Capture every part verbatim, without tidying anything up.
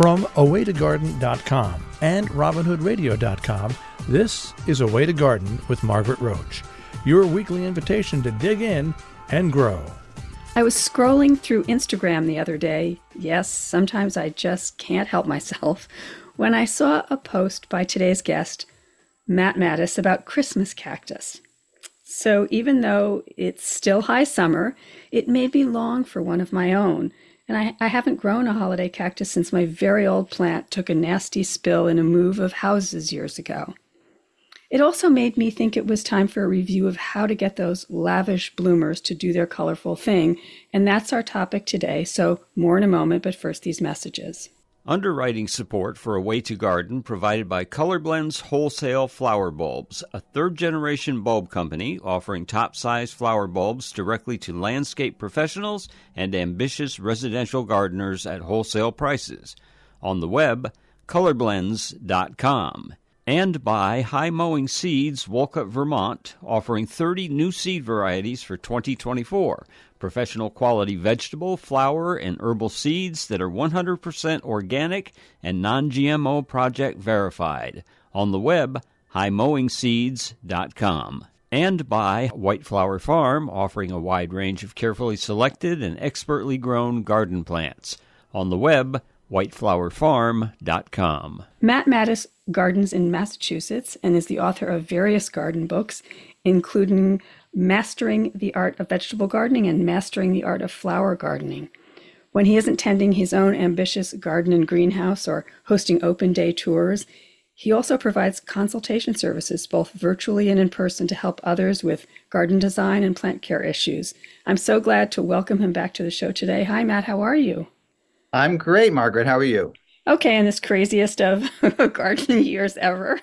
From a way to garden dot com and robin hood radio dot com, this is A Way to Garden with Margaret Roach, your weekly invitation to dig in and grow. I was scrolling through Instagram the other day. Yes, sometimes I just can't help myself. When I saw a post by today's guest, Matt Mattis, about Christmas cactus. So even though it's still high summer, it made me long for one of my own. And I, I haven't grown a holiday cactus since my very old plant took a nasty spill in a move of houses years ago. It also made me think it was time for a review of how to get those lavish bloomers to do their colorful thing. And that's our topic today, so more in a moment, but first these messages. Underwriting support for A Way to Garden provided by Colorblends Wholesale Flower Bulbs, a third-generation bulb company offering top-size flower bulbs directly to landscape professionals and ambitious residential gardeners at wholesale prices. On the web, colorblends dot com. And by High Mowing Seeds, Wolcott, Vermont, offering thirty new seed varieties for twenty twenty-four. Professional quality vegetable, flower, and herbal seeds that are one hundred percent organic and non-G M O project verified. On the web, high mowing seeds dot com. And by White Flower Farm, offering a wide range of carefully selected and expertly grown garden plants. On the web, white flower farm dot com. Matt Mattis gardens in Massachusetts and is the author of various garden books, including Mastering the Art of Vegetable Gardening and Mastering the Art of Flower Gardening. When he isn't tending his own ambitious garden and greenhouse or hosting open day tours, he also provides consultation services both virtually and in person to help others with garden design and plant care issues. I'm so glad to welcome him back to the show today. Hi, Matt. How are you? I'm great, Margaret. How are you? Okay, in this craziest of garden years ever.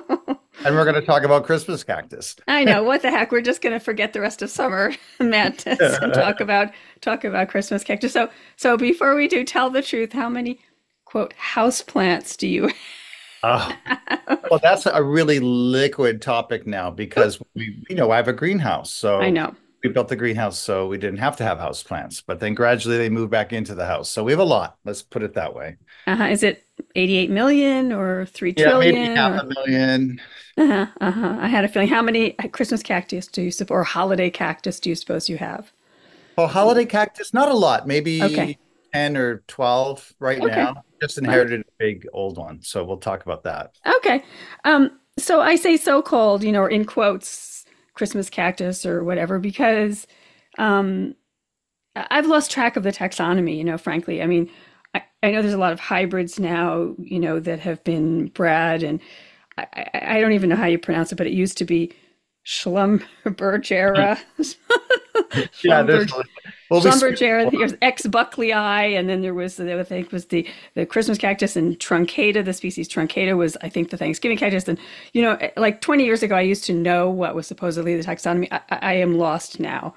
And we're going to talk about Christmas cactus. I know. What the heck? We're just going to forget the rest of summer, Matt, and talk about talk about Christmas cactus. So, so before we do, tell the truth. How many, quote, house plants do you have? Oh, well, that's a really liquid topic now because we, you know, I have a greenhouse. So I know. We built the greenhouse so we didn't have to have house plants, but then gradually they moved back into the house. So we have a lot. Let's put it that way. Uh-huh. Is it eighty-eight million or three yeah, trillion? Maybe half or... a million. Uh-huh. Uh-huh. I had a feeling. How many Christmas cactus do you suppose, or holiday cactus do you suppose you have? Oh, holiday cactus? Not a lot. Maybe okay. ten or twelve right okay. now. Just inherited right. a big old one. So we'll talk about that. Okay. Um, so I say so-called, you know, or in quotes, Christmas cactus or whatever, because um, I've lost track of the taxonomy, you know, frankly. I mean, I, I know there's a lot of hybrids now, you know, that have been bred, and I, I, I don't even know how you pronounce it, but it used to be Schlumbergera. yeah, there's well, Schlumbergera, there's X. Buckley, and then there was, the other thing was the, the Christmas cactus, and truncata, the species truncata was, I think, the Thanksgiving cactus. And, you know, like twenty years ago, I used to know what was supposedly the taxonomy. I, I am lost now.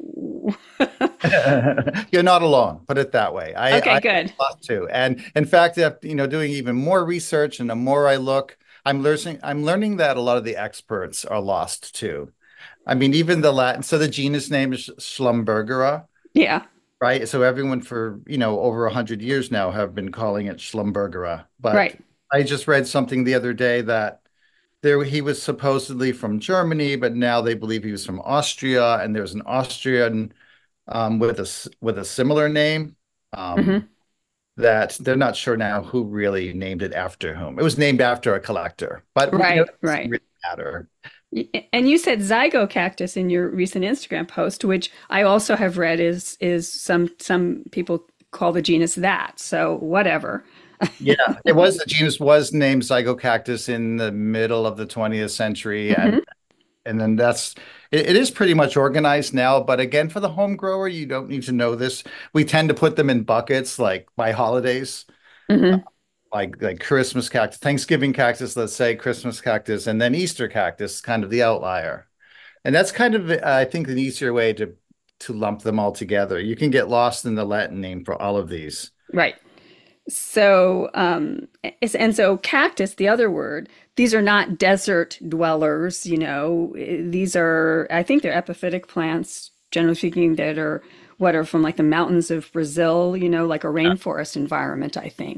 You're not alone, put it that way. I, okay, I good. Lost too. And in fact, you know, doing even more research and the more I look, I'm learning, I'm learning that a lot of the experts are lost too. I mean, even the Latin, so the genus name is Schlumbergera. Yeah. Right. So everyone for, you know, over a hundred years now have been calling it Schlumbergera. But right. I just read something the other day that there he was supposedly from Germany, but now they believe he was from Austria. And there's an Austrian um, with a with a similar name um, mm-hmm. that they're not sure now who really named it after whom. It was named after a collector, but right, you know, it right. really matter. And you said zygocactus in your recent Instagram post, which I also have read is is some some people call the genus that. So whatever. Yeah, it was the genus was named zygocactus in the middle of the twentieth century, mm-hmm. and and then that's it, it is pretty much organized now. But again, for the home grower, you don't need to know this. We tend to put them in buckets, like by holidays. Mm-hmm. Uh, Like like Christmas cactus, Thanksgiving cactus, let's say Christmas cactus, and then Easter cactus, kind of the outlier. And that's kind of, uh, I think, an easier way to to lump them all together. You can get lost in the Latin name for all of these. Right. So, um, and so cactus, the other word, these are not desert dwellers, you know, these are, I think they're epiphytic plants, generally speaking, that are what are from like the mountains of Brazil, you know, like a rainforest environment, I think.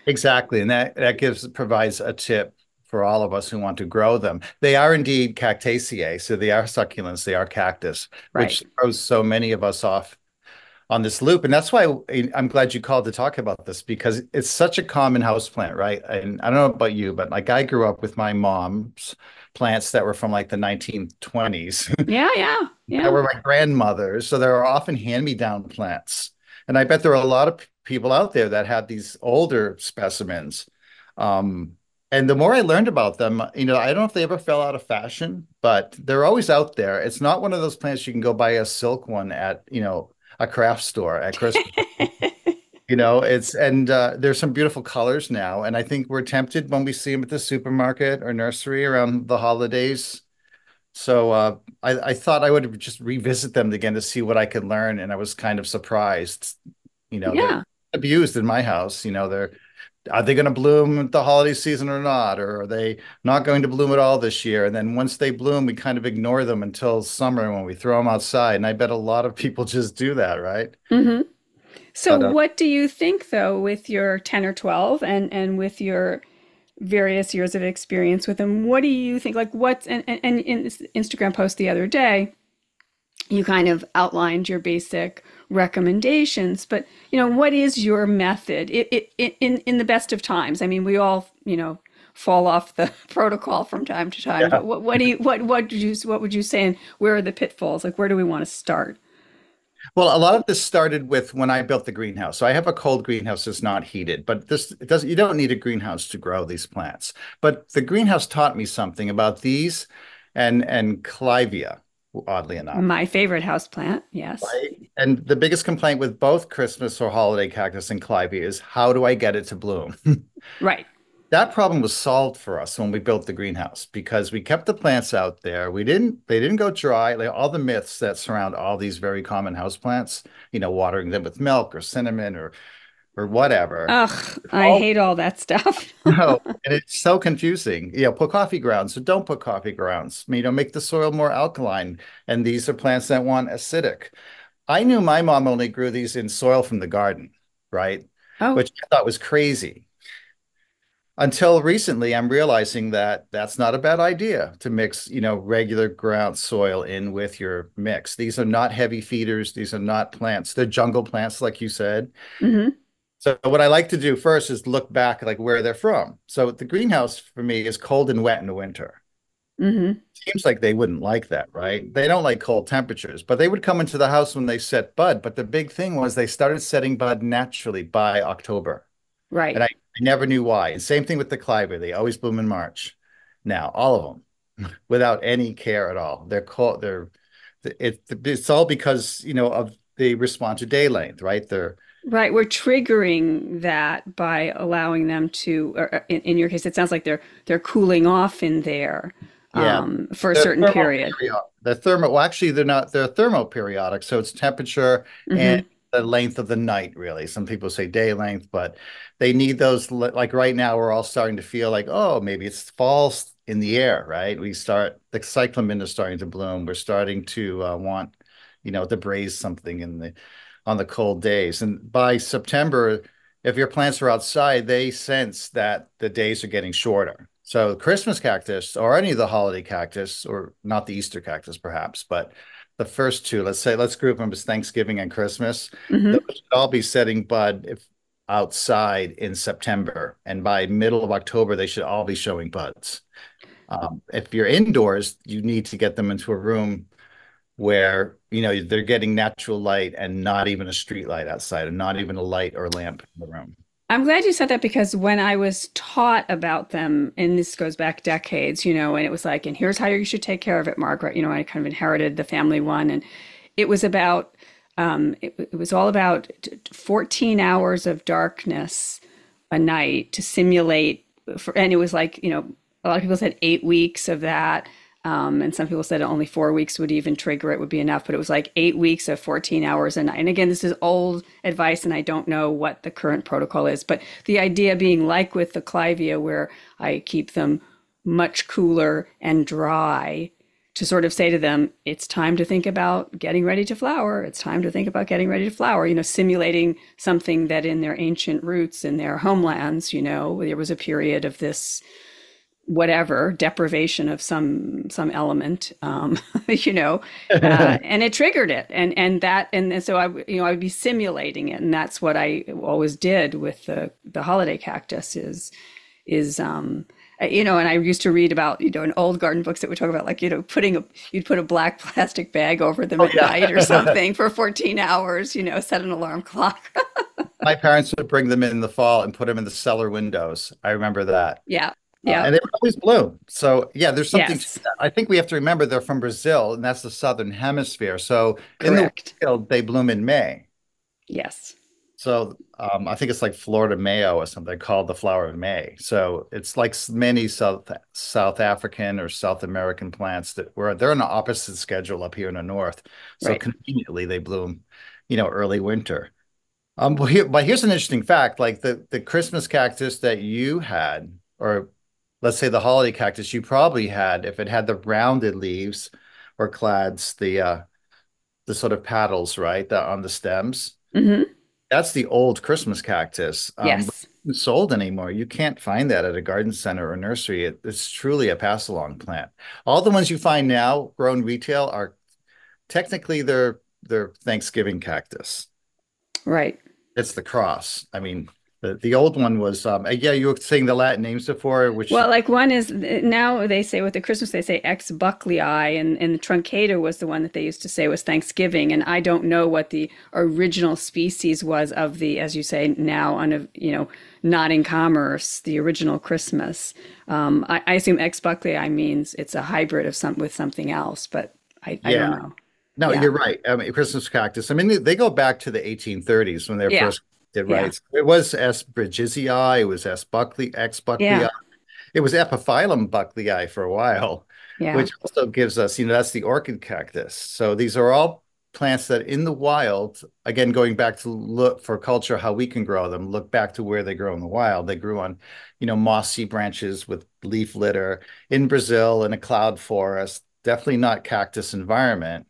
Exactly. And that, that gives provides a tip for all of us who want to grow them. They are indeed cactaceae, so they are succulents, they are cactus, Right. which throws so many of us off on this loop. And that's why I'm glad you called to talk about this because it's such a common houseplant, right? And I don't know about you, but like I grew up with my mom's plants that were from like the nineteen twenties Yeah, yeah, that yeah. were my grandmother's. So there are often hand-me-down plants. And I bet there are a lot of people out there that had these older specimens. Um, and the more I learned about them, you know, I don't know if they ever fell out of fashion, but they're always out there. It's not one of those plants you can go buy a silk one at, you know, a craft store at Christmas. You know, it's and uh, there's some beautiful colors now, and I think we're tempted when we see them at the supermarket or nursery around the holidays. So uh, I, I thought I would just revisit them again to see what I could learn, and I was kind of surprised. You know, they're Yeah. abused in my house. You know, they're are they going to bloom the holiday season or not, or are they not going to bloom at all this year? And then once they bloom, we kind of ignore them until summer when we throw them outside. And I bet a lot of people just do that, right? Hmm. So But uh, what do you think though with your ten or twelve and and with your various years of experience with them? What do you think like what's and, and, and in this Instagram post the other day, you kind of outlined your basic recommendations, but you know, what is your method it, it, it, in in the best of times? I mean, we all, you know, fall off the protocol from time to time, yeah. but what what do you what what would you what would you say and where are the pitfalls? Like where do we want to start? Well, a lot of this started with when I built the greenhouse. So I have a cold greenhouse that's not heated, but this it doesn't you don't need a greenhouse to grow these plants. But the greenhouse taught me something about these and and clivia, oddly enough. My favorite house plant, yes. Right? And the biggest complaint with both Christmas or holiday cactus and clivia is how do I get it to bloom? Right. That problem was solved for us when we built the greenhouse because we kept the plants out there. We didn't, they didn't go dry. Like all the myths that surround all these very common house plants, you know, watering them with milk or cinnamon or or whatever. Ugh, I All hate all that stuff. no, and it's so confusing. You know, put coffee grounds, so don't put coffee grounds. You know, make the soil more alkaline. And these are plants that want acidic. I knew my mom only grew these in soil from the garden, right? Oh, Which I thought was crazy. Until recently, I'm realizing that that's not a bad idea to mix, you know, regular ground soil in with your mix. These are not heavy feeders. These are not plants. They're jungle plants, like you said. mm-hmm, So what I like to do first is look back like where they're from. So the greenhouse for me is cold and wet in the winter. mm-hmm. Seems like they wouldn't like that, right? They don't like cold temperatures, but they would come into the house when they set bud. But the big thing was they started setting bud naturally by October. Right. And I, I never knew why. And same thing with the clivia. They always bloom in March. Now, all of them, without any care at all. They're called, they're, it, it's all because, you know, of they respond to day length, right? They're, Right. We're triggering that by allowing them to, or uh, in, in your case, it sounds like they're they're cooling off in there yeah, um, for a they're certain period. thermoperiodic. They're thermo, well, actually, they're not, they're thermoperiodic. So it's temperature and Hmm. the length of the night, really. Some people say day length, but they need those. Like right now, we're all starting to feel like, oh, maybe it's fall in the air, right? We start, the cyclamen is starting to bloom. We're starting to uh, want, you know, to braise something in the, on the cold days. And by September, if your plants are outside, they sense that the days are getting shorter. So Christmas cactus or any of the holiday cactus, or not the Easter cactus, perhaps, but the first two, let's say, let's group them as Thanksgiving and Christmas. Those Hmm. should all be setting bud if outside in September. And by middle of October, they should all be showing buds. Um, if you're indoors, you need to get them into a room where, you know, they're getting natural light and not even a street light outside and not even a light or lamp in the room. I'm glad you said that because when I was taught about them, and this goes back decades, you know, and it was like, and here's how you should take care of it, Margaret. You know, I kind of inherited the family one, and it was about, um, it, it was all about fourteen hours of darkness a night to simulate, for, and it was like, you know, a lot of people said eight weeks of that. Um, and some people said only four weeks would even trigger it would be enough, but it was like eight weeks of fourteen hours a night. And again, this is old advice, and I don't know what the current protocol is, but the idea being like with the clivia, where I keep them much cooler and dry to sort of say to them, it's time to think about getting ready to flower. It's time to think about getting ready to flower, you know, simulating something that in their ancient roots, in their homelands, you know, there was a period of this whatever deprivation of some some element, um, you know, uh, and it triggered it, and and that and, and so I you know I would be simulating it, and that's what I always did with the the holiday cactus is is um you know, and I used to read about, you know, in old garden books that would talk about, like, you know, putting a, you'd put a black plastic bag over them Oh, at yeah. night or something for fourteen hours, you know, set an alarm clock. My parents would bring them in the fall and put them in the cellar windows. I remember that. Yeah. Uh, Yeah. and they would always bloom. So yeah, there's something Yes. to that. I think we have to remember they're from Brazil, and that's the southern hemisphere. So in the Correct. wild, they bloom in May. Yes. So um, I think it's like Florida Mayo or something called the flower of May. So it's like s- many South South African or South American plants that were they're on the opposite schedule up here in the north. So Right. conveniently they bloom, you know, early winter. Um, but here, but here's an interesting fact: like the the Christmas cactus that you had, or let's say the holiday cactus you probably had, if it had the rounded leaves or clads, the uh, the sort of petals, right, that on the stems. Hmm. That's the old Christmas cactus. Um, but Yes. it isn't sold anymore. You can't find that at a garden center or nursery. It, it's truly a pass-along plant. All the ones you find now grown retail are technically they're they're Thanksgiving cactus. Right. It's the cross. I mean, the, the old one was um yeah, you were saying the Latin names before, which Well, like one is now they say with the Christmas, they say ex Buckley, and, and the truncata was the one that they used to say was Thanksgiving. And I don't know what the original species was of the, as you say, now on a, you know, not in commerce, the original Christmas. Um, I, I assume ex Buckley means it's a hybrid of some with something else, but I, I don't yeah. know. No, Yeah. you're right. I mean, Christmas cactus. I mean, they, they go back to the eighteen thirties when they were Yeah. first did Yeah. right. It was S. bridgesii, it was S. Buckley, X. Buckley. Yeah. It was Epiphyllum bucklei for a while, Yeah. which also gives us, you know, that's the orchid cactus. So these are all plants that in the wild, again, going back to look for culture, how we can grow them, look back to where they grow in the wild. They grew on, you know, mossy branches with leaf litter in Brazil in a cloud forest, definitely not cactus environment.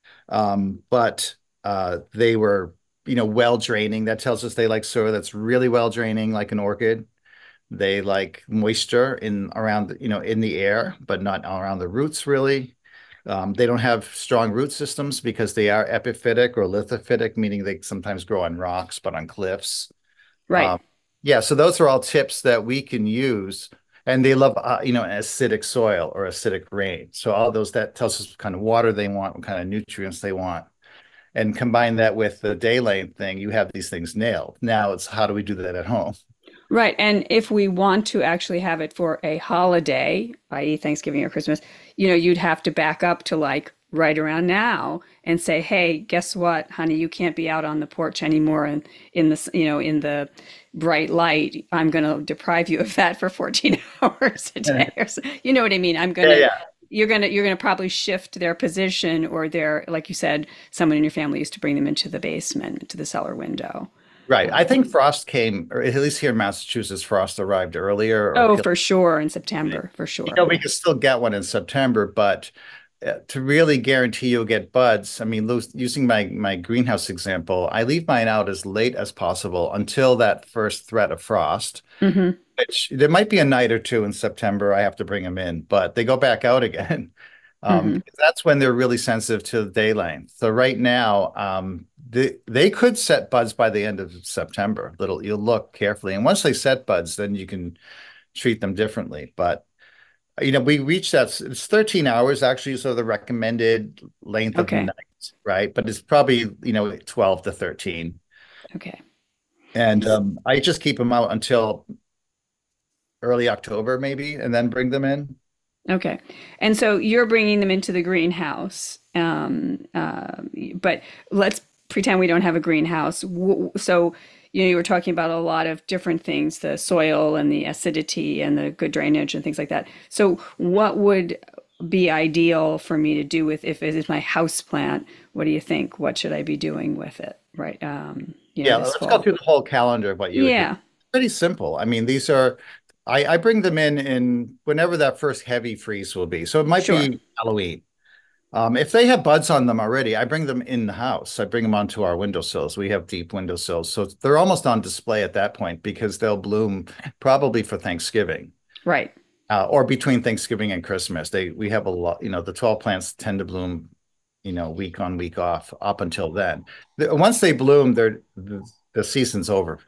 Um, but uh, they were, you know, well draining. That tells us they like soil that's really well draining, like an orchid. They like moisture in around, you know, in the air, but not around the roots really. Um, they don't have strong root systems because they are epiphytic or lithophytic, meaning they sometimes grow on rocks, but on cliffs. Right. Um, yeah, so those are all tips that we can use. And they love, uh, you know, acidic soil or acidic rain. So all those, that tells us what kind of water they want, what kind of nutrients they want. And combine that with the day length thing, you have these things nailed. Now it's how do we do that at home? Right. And if we want to actually have it for a holiday, that is Thanksgiving or Christmas, you know, you'd have to back up to like right around now and say, hey, guess what, honey, you can't be out on the porch anymore and in the, you know, in the bright light. I'm going to deprive you of that for fourteen hours a day. Or so. You know what I mean? I'm going Yeah, to, yeah. you're going to, you're going to probably shift their position or their, like you said, someone in your family used to bring them into the basement, to the cellar window. Right. I think frost came, or at least here in Massachusetts, frost arrived earlier. Or Oh, peeled. for sure. In September, for You sure. know, we can still get one in September, but uh, to really guarantee you'll get buds, I mean, lo- using my my greenhouse example, I leave mine out as late as possible until that first threat of frost, Hmm. which there might be a night or two in September. I have to bring them in, but they go back out again. Um, Hmm. that's when they're really sensitive to the day length. So right now, um, they they could set buds by the end of September. Little, you'll look carefully, and once they set buds, then you can treat them differently. But you know, we reach that it's thirteen hours actually, so the recommended length of Okay. night, right? But it's probably, you know, twelve to thirteen. Okay. And um, I just keep them out until early October, maybe, and then bring them in. Okay. And so you're bringing them into the greenhouse. Um, uh, but let's pretend we don't have a greenhouse. W- So, you know, you were talking about a lot of different things, the soil and the acidity and the good drainage and things like that. So what would be ideal for me to do with if it is my house plant? What do you think? What should I be doing with it? Right. Um, you know, Yeah, this let's go fall. through the whole calendar of what you would do. Yeah. Pretty simple. I mean, these are I, I bring them in in whenever that first heavy freeze will be. So it might Sure. be Halloween. Um, if they have buds on them already, I bring them in the house. I bring them onto our windowsills. We have deep windowsills. So they're almost on display at that point because they'll bloom probably for Thanksgiving. Right. Uh, or between Thanksgiving and Christmas. They we have a lot, you know, the twelve plants tend to bloom, you know, week on, week off up until then. The, once they bloom, they're the, the season's over.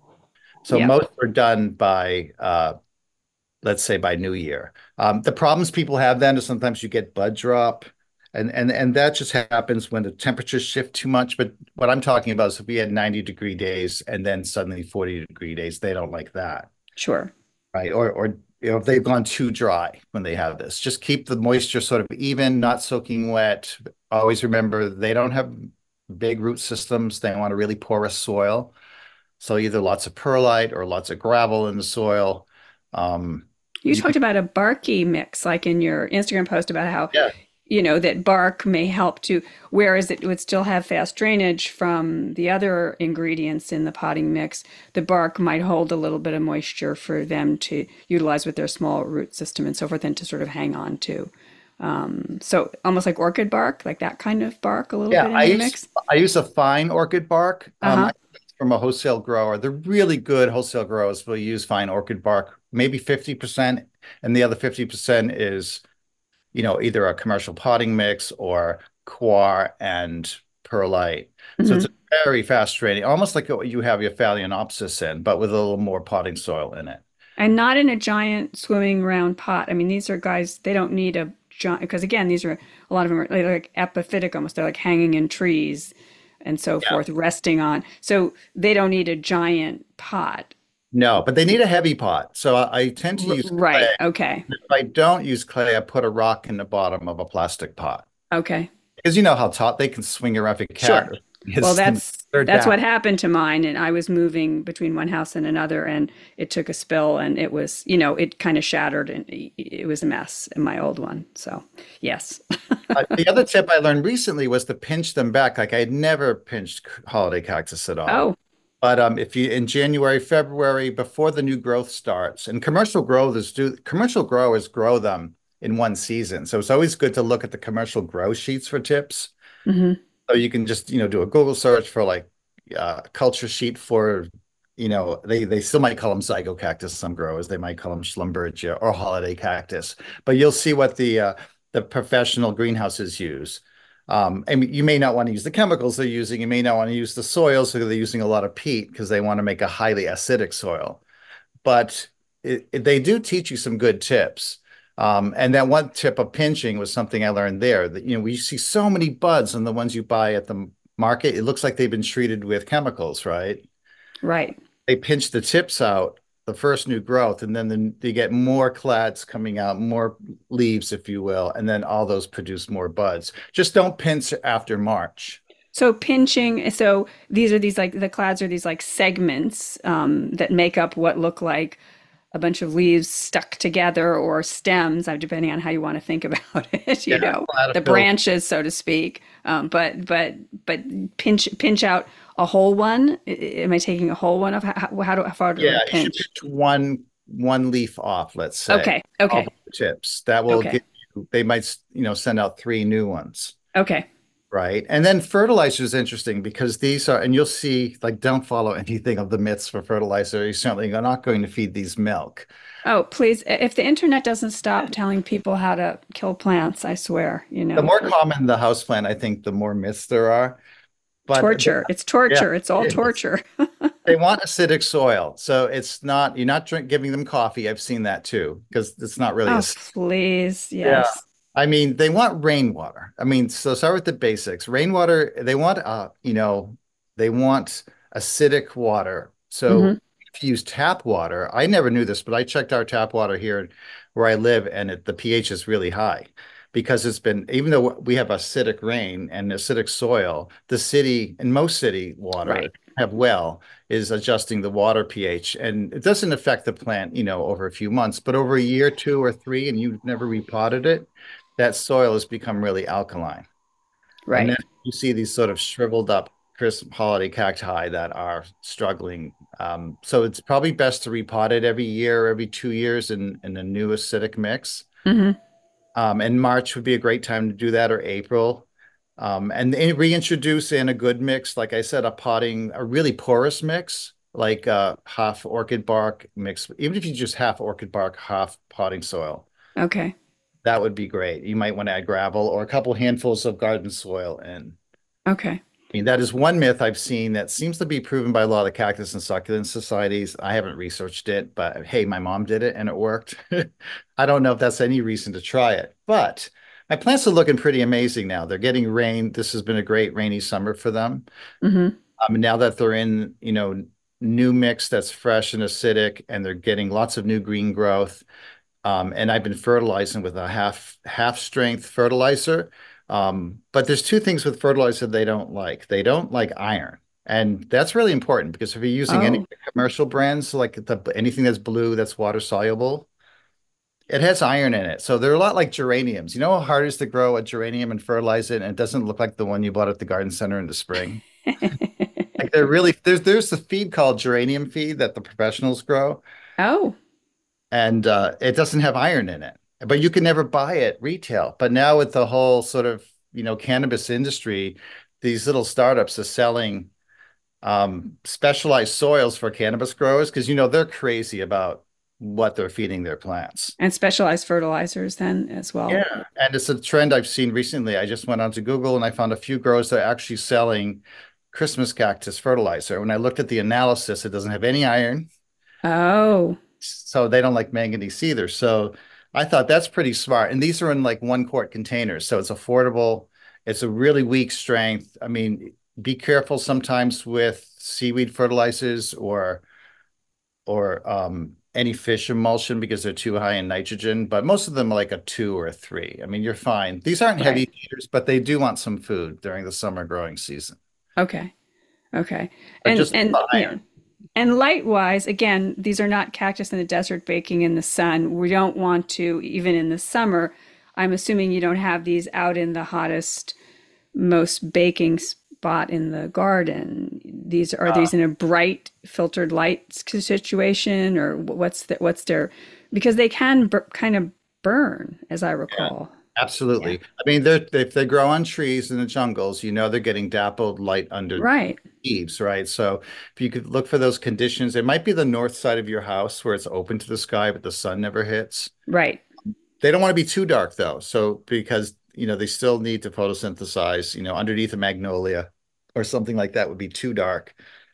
So Yeah. most are done by uh let's say by New Year. Um, the problems people have then is sometimes you get bud drop, and and and that just happens when the temperatures shift too much. But what I'm talking about is if we had ninety degree days and then suddenly forty degree days, they don't like that, Sure. right? Or or you know if they've gone too dry when they have this, just keep the moisture sort of even, not soaking wet. Always remember they don't have big root systems. They want a really porous soil. So either lots of perlite or lots of gravel in the soil. Um, You you talked about a barky mix, like in your Instagram post about how, Yeah. you know, that bark may help to, whereas it would still have fast drainage from the other ingredients in the potting mix, the bark might hold a little bit of moisture for them to utilize with their small root system and so forth and to sort of hang on to. Um, so almost like orchid bark, like that kind of bark a little Yeah, bit I in the use mix. I use a fine orchid bark. Um, Uh-huh. I- from a wholesale grower. The really good wholesale growers will use fine orchid bark, maybe fifty percent, and the other fifty percent is, you know, either a commercial potting mix or coir and perlite. So it's Hmm. a very fast draining, almost like what you have your Phalaenopsis in, but with a little more potting soil in it. And not in a giant swimming round pot. I mean, these are guys, they don't need a giant, because again, these are, a lot of them are they're like epiphytic almost. They're like hanging in trees and so Yeah. forth, resting on. So they don't need a giant pot. No, but they need a heavy pot. So I, I tend to R use right. clay. Okay. If I don't use clay, I put a rock in the bottom of a plastic pot. Okay. Because you know how tall they can swing around if a cat Sure. Well, is that's they're that's down. what happened to mine, and I was moving between one house and another, and it took a spill, and it was, you know, it kind of shattered, and it it was a mess in my old one. So, yes. Uh, the other tip I learned recently was to pinch them back. Like I had never pinched c- holiday cactus at all. Oh, But um, if you in January, February, before the new growth starts, and commercial growers do commercial growers grow them in one season. So it's always good to look at the commercial grow sheets for tips. hmm. So you can just, you know, do a Google search for like uh, culture sheet for, you know, they they still might call them zygocactus, some growers. They might call them Schlumbergia or holiday cactus. But you'll see what the uh, the professional greenhouses use. Um, and you may not want to use the chemicals they're using. You may not want to use the soil, so they're using a lot of peat because they want to make a highly acidic soil. But it, it- they do teach you some good tips. Um, and that one tip of pinching was something I learned there that, you know, we see so many buds on the ones you buy at the market. It looks like they've been treated with chemicals, right? Right. They pinch the tips out, the first new growth, and then the, they get more clads coming out, more leaves, if you will, and then all those produce more buds. Just don't pinch after March. So pinching, so these are these like the clads are these like segments um, that make up what look like a bunch of leaves stuck together or stems, uh, depending on how you want to think about it, you Yeah, know, the chlorophyll. branches, so to speak. Um, but but but pinch pinch out a whole one. I- Am I taking a whole one of how, how do how far do I Yeah, you should pinch? pinch one one leaf off, let's say, Okay, all okay, the tips. That will okay, give you, they might, you know, send out three new ones. okay. Right. And then fertilizer is interesting because these are, and you'll see, like, don't follow anything of the myths for fertilizer. You're certainly not going to feed these milk. Oh, please, if the internet doesn't stop telling people how to kill plants, I swear, you The know, more common the houseplant, I think, the more myths there are. But they, torture. It's yeah, torture. It's all it is. torture. They want acidic soil. So it's not, you're not drink, giving them coffee. I've seen that too, because it's not really Oh, acidic. please. Yeah. Yes. I mean, they want rainwater. I mean, so start with the basics. Rainwater, they want, uh, you know, they want acidic water. Hmm. So if you use tap water, I never knew this, but I checked our tap water here where I live, and it, the pH is really high because it's been, even though we have acidic rain and acidic soil, the city and most city water Right. have well is adjusting the water pH, and it doesn't affect the plant, you know, over a few months, but over a year, two or three, and you've never repotted it, that soil has become really alkaline. And then Right. you see these sort of shriveled up crisp holiday cacti that are struggling. Um, so it's probably best to repot it every year, every two years in, in a new acidic mix. Hmm. Um, and March would be a great time to do that, or April. Um, and then reintroduce in a good mix, like I said, a potting, a really porous mix, like uh, half orchid bark mix. Even if you just half orchid bark, half potting soil, Okay. that would be great. You might want to add gravel or a couple handfuls of garden soil in. Okay. I mean, that is one myth I've seen that seems to be proven by a lot of cactus and succulent societies. I haven't researched it, but hey, my mom did it and it worked. I don't know if that's any reason to try it, but my plants are looking pretty amazing now. They're getting rain. This has been a great rainy summer for them. Mm-hmm. Um, now that they're in, you know, new mix that's fresh and acidic, and they're getting lots of new green growth. Um, and I've been fertilizing with a half half strength fertilizer. Um, but there's two things with fertilizer they don't like. They don't like iron. And that's really important because if you're using any Oh, commercial brands, like the, anything that's blue, that's water soluble, it has iron in it. So they're a lot like geraniums. You know how hard it is to grow a geranium and fertilize it, and it doesn't look like the one you bought at the garden center in the spring? Like they're really there's there's the feed called geranium feed that the professionals grow, oh, and uh, it doesn't have iron in it. But you can never buy it retail. But now with the whole sort of, you know, cannabis industry, these little startups are selling um, specialized soils for cannabis growers because, you know, they're crazy about what they're feeding their plants. and specialized fertilizers then as well. Yeah. And it's a trend I've seen recently. I just went onto Google and I found a few growers that are actually selling Christmas cactus fertilizer. When I looked at the analysis, it doesn't have any iron, Oh, so they don't like manganese either. So I thought that's pretty smart. And these are in like one quart containers, so it's affordable. It's a really weak strength. I mean, be careful sometimes with seaweed fertilizers or or um, any fish emulsion because they're too high in nitrogen. But most of them are like a two or a three. I mean, you're fine. These aren't right. heavy eaters, but they do want some food during the summer growing season. Okay. Okay. But And just and the yeah. iron. And light wise, again, these are not cactus in the desert baking in the sun. We don't want to, even in the summer. I'm assuming you don't have these out in the hottest, most baking spot in the garden. These are Uh, these in a bright filtered light situation, or what's the, what's their, because they can bur kind of burn, as I yeah. recall. Yeah. Absolutely. I mean, they're if they grow on trees in the jungles, you know they're getting dappled light under Right. eaves, right? So if you could look for those conditions, it might be the north side of your house where it's open to the sky, but the sun never hits. Right. They don't want to be too dark though. So because, you know, they still need to photosynthesize, you know, underneath a magnolia or something like that would be too dark.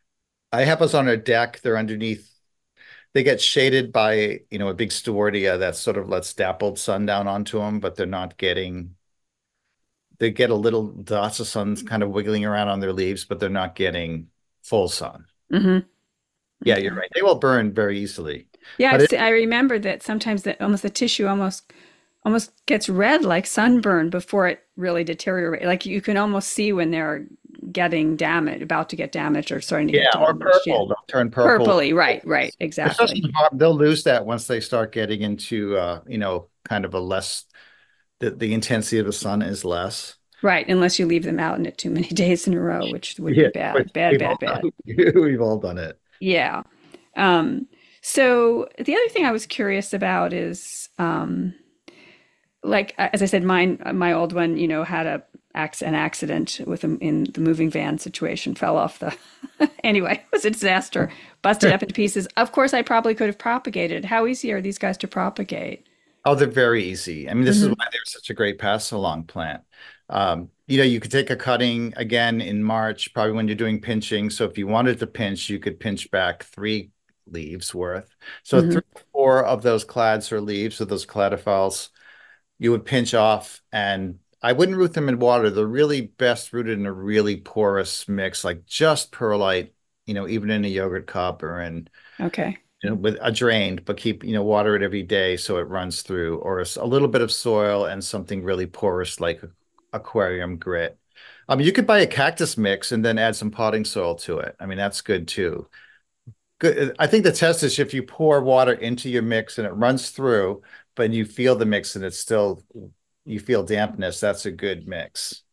I have us on a deck. They're underneath. They get shaded by, you know, a big Stewardia that sort of lets dappled sun down onto them, but they're not getting, they get a little dots of sun kind of wiggling around on their leaves, but they're not getting full sun. Hmm. Yeah, you're Okay. right. They will burn very easily. Yeah, But I've it, se- I remember that sometimes that almost the tissue almost almost gets red like sunburn before it really deteriorates. Like you can almost see when they're getting damaged, about to get damaged or starting to yeah, get or damaged. Yeah. purple. They'll turn purple. Purpley, right, right, Especially exactly. hard- they'll lose that once they start getting into uh, you know, kind of a less the, the intensity of the sun is less. Right, unless you leave them out in it too many days in a row, which would be Yeah, which bad, bad, we've all bad, bad. done. We've all done it. Yeah. Um, so the other thing I was curious about is um, like as I said, mine my old one, you know, had a acc- an accident with him in the moving van situation, fell off the anyway, it was a disaster, busted up into pieces. Of course, I probably could have propagated. How easy are these guys to propagate? Oh, they're very easy. I mean, this is Hmm. why they're such a great pass along plant. Um, you know, you could take a cutting again in March, probably when you're doing pinching. So if you wanted to pinch, you could pinch back three leaves worth. So Hmm. three or four of those clads or leaves of those cladophiles, you would pinch off, and I wouldn't root them in water. They're really best rooted in a really porous mix, like just perlite, you know, even in a yogurt cup or in, Okay. you know, with a drained, but keep, you know, water it every day so it runs through, or a, s- a little bit of soil and something really porous like aquarium grit. I mean, you could buy a cactus mix and then add some potting soil to it. I mean, that's good too. Good. I think the test is if you pour water into your mix and it runs through, but you feel the mix and it's still, you feel dampness, that's a good mix.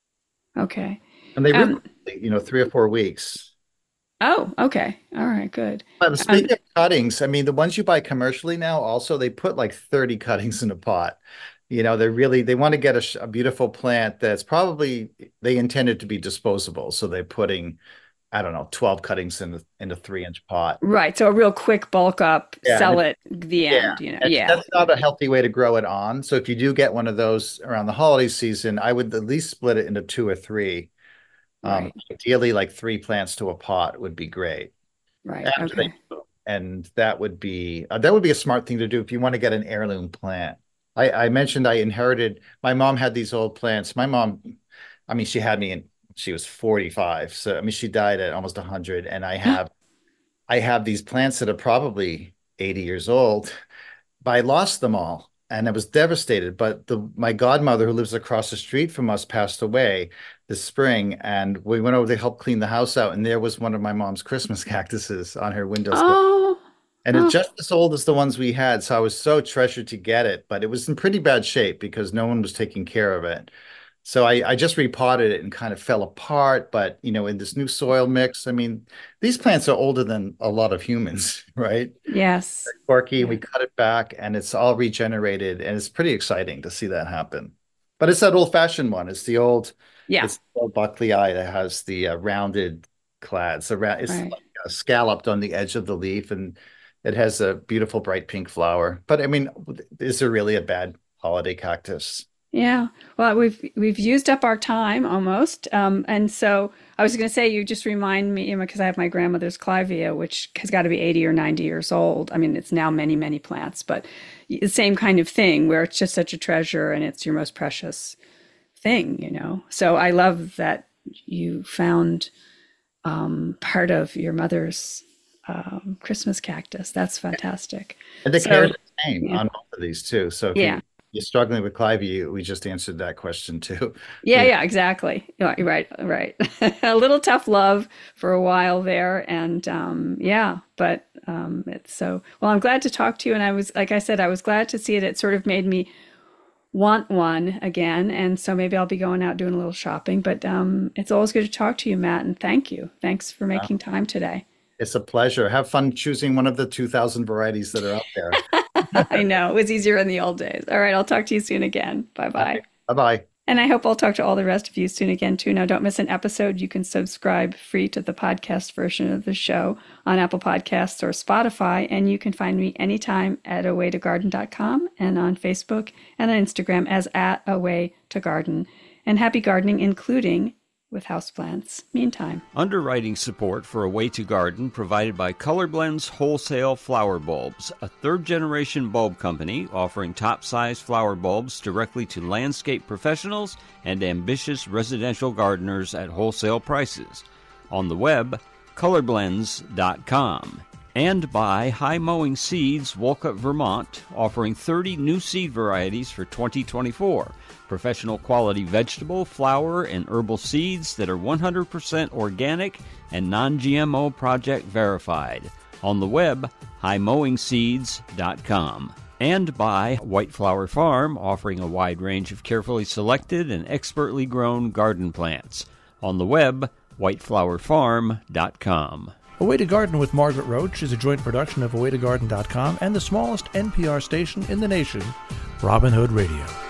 Okay. And they root Um, quickly, you know, three or four weeks. oh, okay. All right, good. But Um, speaking of cuttings, I mean, the ones you buy commercially now also, they put like thirty cuttings in a pot. You know, they really they want to get a, a beautiful plant that's probably they intended to be disposable. So they're putting, I don't know, twelve cuttings in a, in a three inch pot. Right. So a real quick bulk up, Yeah, sell and it, the yeah, end, you know. that's, Yeah. that's not a healthy way to grow it on. So if you do get one of those around the holiday season, I would at least split it into two or three. Um, Right. ideally, like three plants to a pot would be great. Right. After Okay. they, and that would be uh, that would be a smart thing to do if you want to get an heirloom plant. I, I mentioned I inherited. My mom had these old plants. My mom, I mean, she had me in. She was forty-five, so I mean, she died at almost one hundred, and I have I have these plants that are probably eighty years old, but I lost them all and I was devastated. But the my godmother, who lives across the street from us, passed away this spring, and we went over to help clean the house out, and there was one of my mom's Christmas cactuses on her windowsill. Oh, And it's oh, just as old as the ones we had. So I was so treasured to get it, but it was in pretty bad shape because no one was taking care of it. So I, I just repotted it and kind of fell apart. But, you know, in this new soil mix, I mean, these plants are older than a lot of humans, right? yes. Corky, Yeah. we cut it back and it's all regenerated. And it's pretty exciting to see that happen. But it's that old-fashioned one. It's the old, Yeah. it's the old Buckley-eye that has the uh, rounded clads. The ra it's Right. like uh, scalloped on the edge of the leaf, and it has a beautiful bright pink flower. But I mean, is there really a bad holiday cactus? Yeah. Well, we've we've used up our time almost. Um, and so I was going to say, you just remind me, because I have my grandmother's Clivia, which has got to be eighty or ninety years old. I mean, it's now many, many plants, but the same kind of thing where it's just such a treasure and it's your most precious thing, you know. So I love that you found um, part of your mother's um, Christmas cactus. That's fantastic. And the So, care is the same yeah. on both of these too. So if Yeah. you, you're struggling with Clivia, we just answered that question too. Yeah, Yeah. yeah, exactly. Yeah, right, right. A little tough love for a while there, and um, yeah, but um, it's so well. I'm glad to talk to you, and I was, like I said, I was glad to see it. It sort of made me want one again, and so maybe I'll be going out doing a little shopping. But um, it's always good to talk to you, Matt, and thank you. Thanks for making time today. It's a pleasure. Have fun choosing one of the two thousand varieties that are out there. I know it was easier in the old days. All right, I'll talk to you soon again. Bye bye. Bye-bye. And I hope I'll talk to all the rest of you soon again, too. Now, don't miss an episode. You can subscribe free to the podcast version of the show on Apple Podcasts or Spotify. And you can find me anytime at away to garden dot com and on Facebook and on Instagram as at away to garden. And happy gardening, including with houseplants. Meantime. Underwriting support for A Way to Garden provided by Colorblends Wholesale Flower Bulbs, a third-generation bulb company offering top-size flower bulbs directly to landscape professionals and ambitious residential gardeners at wholesale prices. On the web, colorblends dot com. And by High Mowing Seeds, Wolcott, Vermont, offering thirty new seed varieties for twenty twenty-four. Professional quality vegetable, flower, and herbal seeds that are one hundred percent organic and non G M O project verified. On the web, high mowing seeds dot com. And by White Flower Farm, offering a wide range of carefully selected and expertly grown garden plants. On the web, white flower farm dot com. A Way to Garden with Margaret Roach is a joint production of away to garden dot com and the smallest N P R station in the nation, Robin Hood Radio.